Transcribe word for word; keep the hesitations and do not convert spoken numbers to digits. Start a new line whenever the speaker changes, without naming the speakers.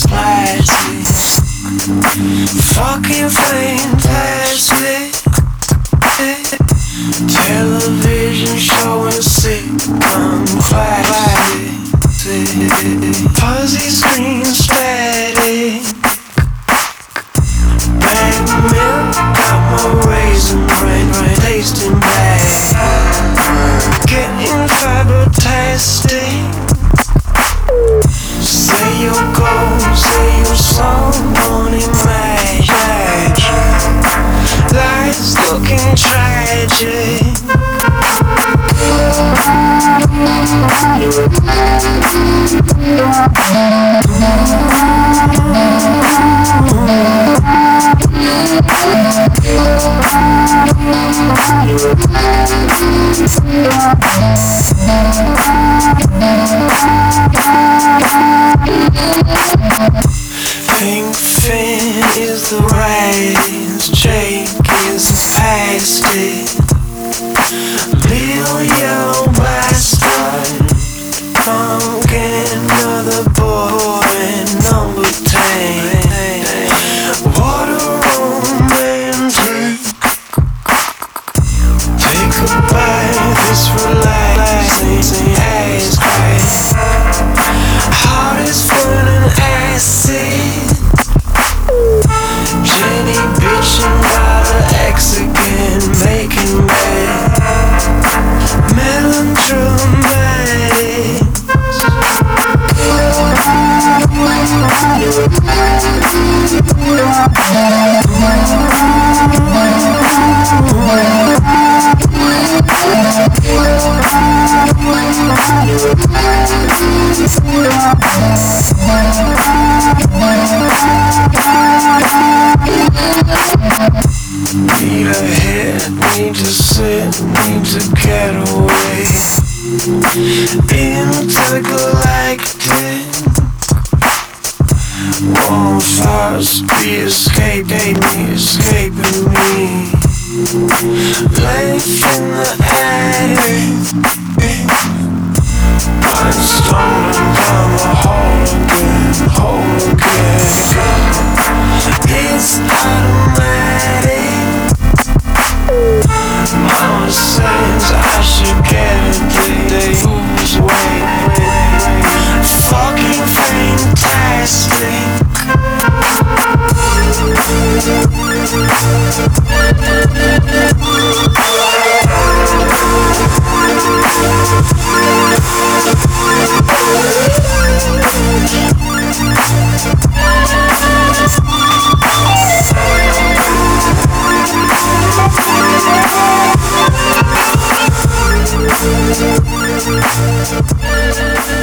plastic. Fucking fantastic. Television showing sitcom classic. Fuzzy screen static. Bang milk got my raisin brain tasting bad. Getting fiber-tastic. Say your goals, say your song, money match. Life's looking tragic. Pink fin is the rise, Jake is the plastic. Little yellow bastard, come get another boy, number ten. What a romantic. Take a bite, this relaxing ass crack. Heart is full of acid. Jenny bitchin' about her ex again, making bad. Melodramatic. Need a hit, need to sit, need to get away. Intergalactic. Warm fires be escaping me, escaping me. Life in the attic. I'm stumbling down the hole again, hole again. It's automatic. Mama says I should get it, they lose weight. Fucking fantastic. We'll be right back.